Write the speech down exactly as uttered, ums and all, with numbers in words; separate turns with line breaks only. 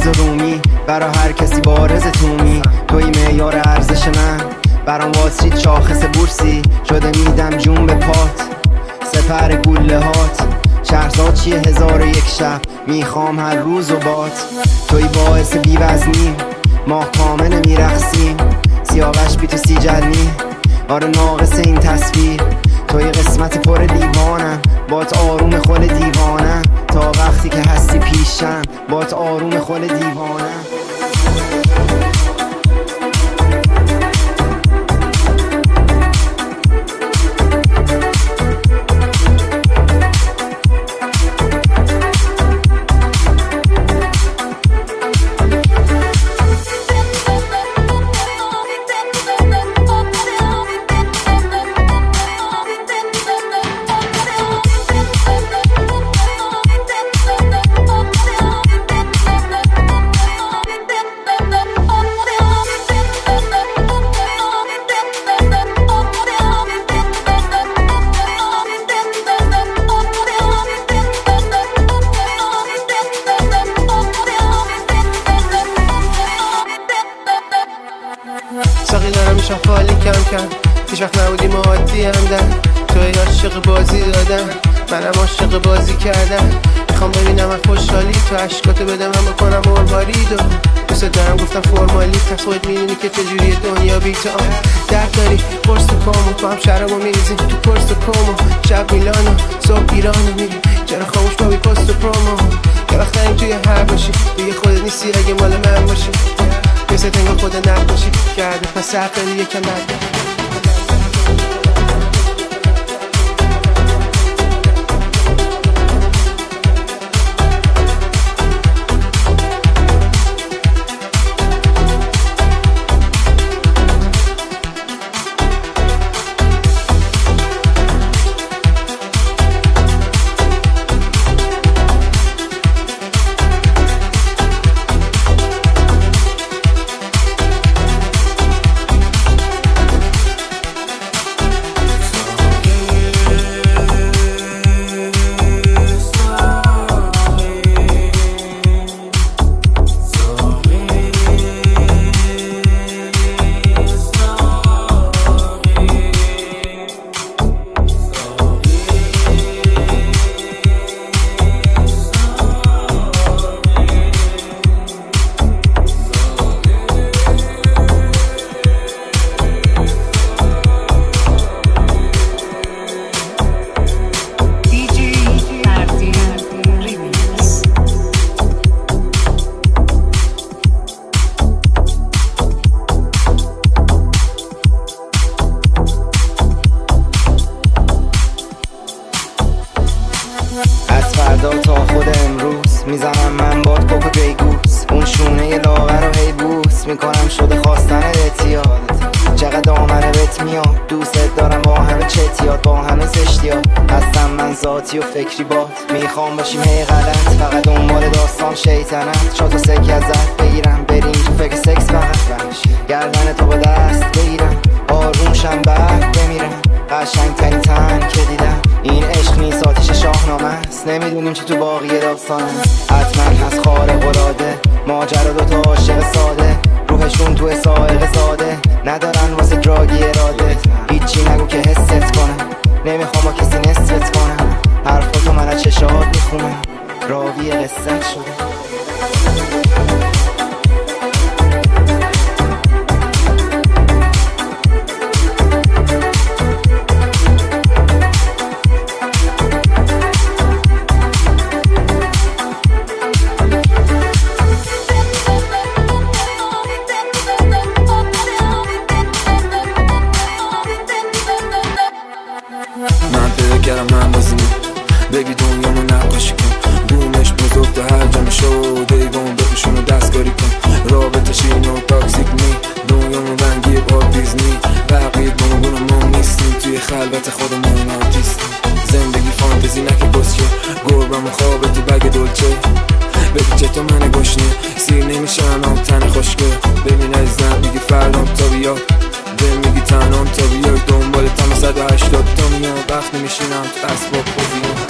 و رومی، برا هر کسی بارز تومی. توی معیار ارزش من، برام واسید شاخص بورسی. شده میدم جون به پات، سپر گوله هات. شهرزاد چیه هزار و یک شب، میخوام هر روز و بات. توی باعث بیوزنی، ماه کامل میرخسیم. سیاوش بی تو سی جلنی، آره ناقص این تصویر. توی قسمت پر دیوانم، بات آروم خل دیوانم. تا وقتی که هستی پیشم، بات آروم خل دیوانم.
ساقی دارم میشم خالی کم کم، هیچ وقت نبودیم عادی همدن. توی عاشق بازی دادن، منم عاشق بازی کردن. میخوام ببینم من خوشحالی، تو عشقاتو بدم من بکنم مروارید. و دوست دارم گفتم فرمالی، پس خودت میدونی که چجوری دنیا بی تو. درد داری قرص تو کامو، تو هم شرابو میریزی تو پرس و کامو. شب میلانو صبح ایرانو میری، چرا خاموش با بی پست و پرومو. یه وقت داریم توی هر باشی، دیگه خودت نیستی اگه مال من باشی. مثل تنگا خود نباشی کرده، پس حق داری یکم نده.
از فردا تا خود امروز میزنم من باد کوکو بیگوز. اون شونه لاغر رو هی بوس میکنم، شده خواستن اعتیاد. چقدر آمنه بهت میاد، دوست دارم با همه چتیات، با همه زشتیات. هستم من ذاتی و فکری باد، میخوام باشیم هی غلط. فقط دنبال داستان شیطنت، چاتو سکی ازت بگیرم. بریم تو فکر سکس فقط، گردن تو با دست بگیرم. آروم شم بعد بمیرم، قشنگ ترین تن که دیدم. این عشق نیست آتیش شاهنامه است، نمیدونیم چی تو باقی داستانه. حتما هست خارق العاده، ماجرا دوتا عاشق ساده. روحشون تو سائق زاده، ندارن واسه دراگی اراده. هیچی نگو که حست کنم، نمیخوام با کسی نصفت کنم. حرفاتو من از چشات میخونم، راوی قصت شده.
من پیدا کردم من بازیمو، بگی دنیامو نقاشی کن. بومش بزرگ تا هر جا میشو، دیوان بپوشون و دستکاری کن. رابطه شیرین و تاکسیک نی، دنیامو رنگی با دیزنی. بقیه گونو ما نیستیم، توی خلوت خودمون آرتیستیم. زندگی فانتزی نکه بسکه، گربم و خوابه تو بگ دلچه. بگی چطور من گشنه، سیر نمیشم هم تن خوشگه. ببین عزیزم میگی فردام تا بیاد، به میگی تنام تا بیای. دنبال تم صد و هشتاد تا میاد، وقتی میشینم تو اسباب بازی.